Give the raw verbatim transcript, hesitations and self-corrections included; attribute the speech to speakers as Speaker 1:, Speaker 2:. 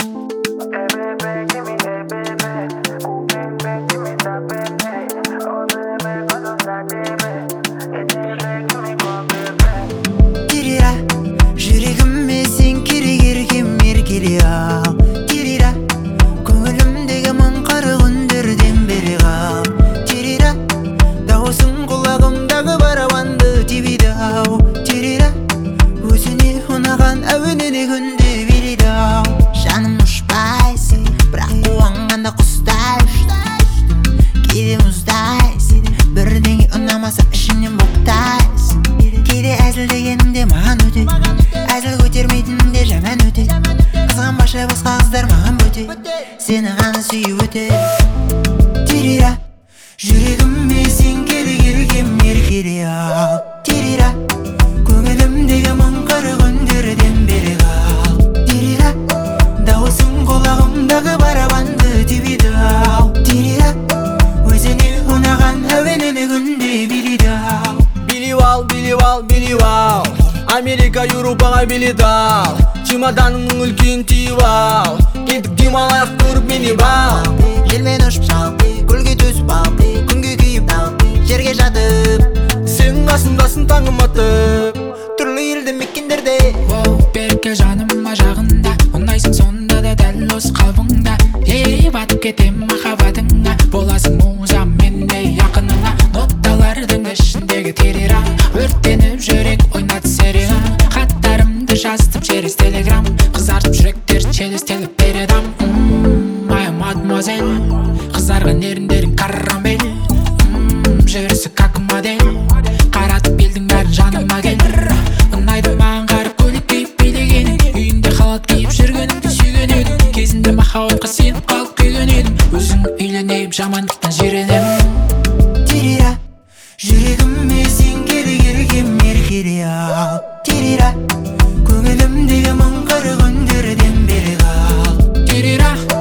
Speaker 1: Тирира, жүрегіме сен керек еркем еркелей ал. Тирира, көңілімдегі мың қара күндерден бері қал. Тирира, дауысың құлағымдағы барабанды тебейді ау. Тирира, өзіне ұнаған әуеніне күнде билейді ау. Жаным ұшпайсың, бірақ қуанғанда құстай ұштайсың. Кейде мұздайсың, бірдеңе ұнамаса ішімнен боқтайсың. Кейде әзіл дегеніңде маған өте, әзіл көтермейтініңде жаман өте. Қызғанбашы басқа қыздар маған бөте, сені ғана сүйіп өте. Тирира, жүрегіме сен керек еркем еркелей ал. Тирира, көңілімдегі мың қара күндерден бері қал. Тирира, дауысың құлағымдағы барабанды тебейді ау. Тирира, өзіне ұнаған әуеніне күнде билейді ау.
Speaker 2: Билеп ал, билеп ал, билеп ал, Америка, Еуропаға билет ал. Чемоданыңның үлкен тиіп ал, кеттік демалайық көріп мені бал.
Speaker 1: Желмен ұшып сал, көлге төсіп ал, күнге күйіп ал, жерге жатып.
Speaker 2: Сенің қасымдасың таңым атып,
Speaker 1: Түрлі елді мекендерде
Speaker 3: Оу, берке жаным ажағында, ұнайсың сонда да дәл осы қалбыңда. Ей, батып кетем махаббатыңа, боласың музам мендей ақыныңа. Нотталардың ішіндегі терера, өрттеніп жүрек ойнады серена. Хаттарымды жаздым через телеграм, қызартып жүректер челестеліп бередам. Моя мадемуазель, қыздарға неріндерің карамель. Жүрісі как модель, қаратып елдің бәрін жаныма кел. Ұнайды маған қарып көлік киіп билеген, үйінде халат киіп жүргеніңді сүйген едім. Кезінде махаббатқа сеніп қалып күйген едім, өзің үйленейіп жамандықтан жиренемін.
Speaker 1: Тирира, жүрегіме сен керек еркем еркелей ал. Тирира, көңілімдегі мың қара күндерден бері қал.
Speaker 3: Тирира,